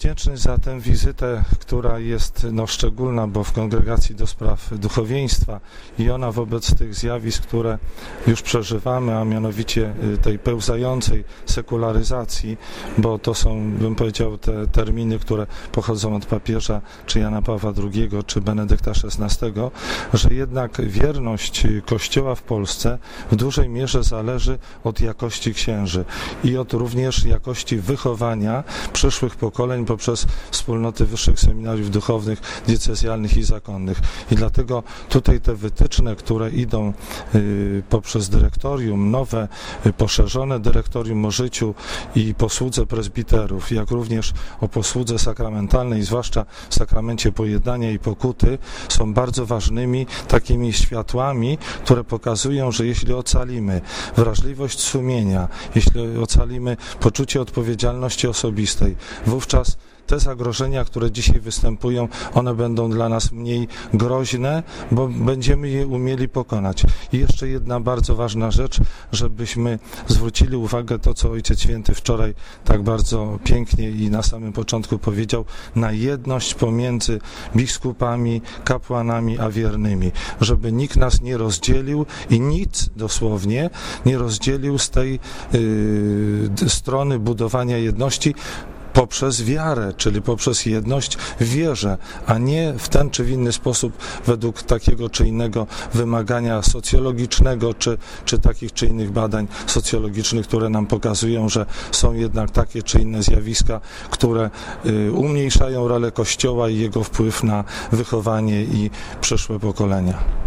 wdzięczny za tę wizytę, która jest szczególna, bo w Kongregacji do Spraw Duchowieństwa i ona wobec tych zjawisk, które już przeżywamy, a mianowicie tej pełzającej sekularyzacji, bo to są, bym powiedział, te terminy, które pochodzą od papieża, czy Jana Pawła II, czy Benedykta XVI, że jednak wierność Kościoła w Polsce w dużej mierze zależy od jakości księży i od również jakości wychowania przyszłych pokoleń poprzez wspólnoty wyższych seminariów duchownych, diecezjalnych i zakonnych. I dlatego tutaj te wytyczne, które idą poprzez dyrektorium, nowe, poszerzone dyrektorium o życiu i posłudze prezbiterów, jak również o posłudze sakramentalnej, zwłaszcza w sakramencie pojednania i pokuty, są bardzo ważnymi takimi światłami, które pokazują, że jeśli ocalimy wrażliwość sumienia, jeśli ocalimy poczucie odpowiedzialności osobistej, wówczas te zagrożenia, które dzisiaj występują, one będą dla nas mniej groźne, bo będziemy je umieli pokonać. I jeszcze jedna bardzo ważna rzecz, żebyśmy zwrócili uwagę to, co Ojciec Święty wczoraj tak bardzo pięknie i na samym początku powiedział, na jedność pomiędzy biskupami, kapłanami a wiernymi, żeby nikt nas nie rozdzielił i nic dosłownie nie rozdzielił z tej strony budowania jedności, poprzez wiarę, czyli poprzez jedność w wierze, a nie w ten czy w inny sposób według takiego czy innego wymagania socjologicznego, czy takich czy innych badań socjologicznych, które nam pokazują, że są jednak takie czy inne zjawiska, które umniejszają rolę Kościoła i jego wpływ na wychowanie i przyszłe pokolenia.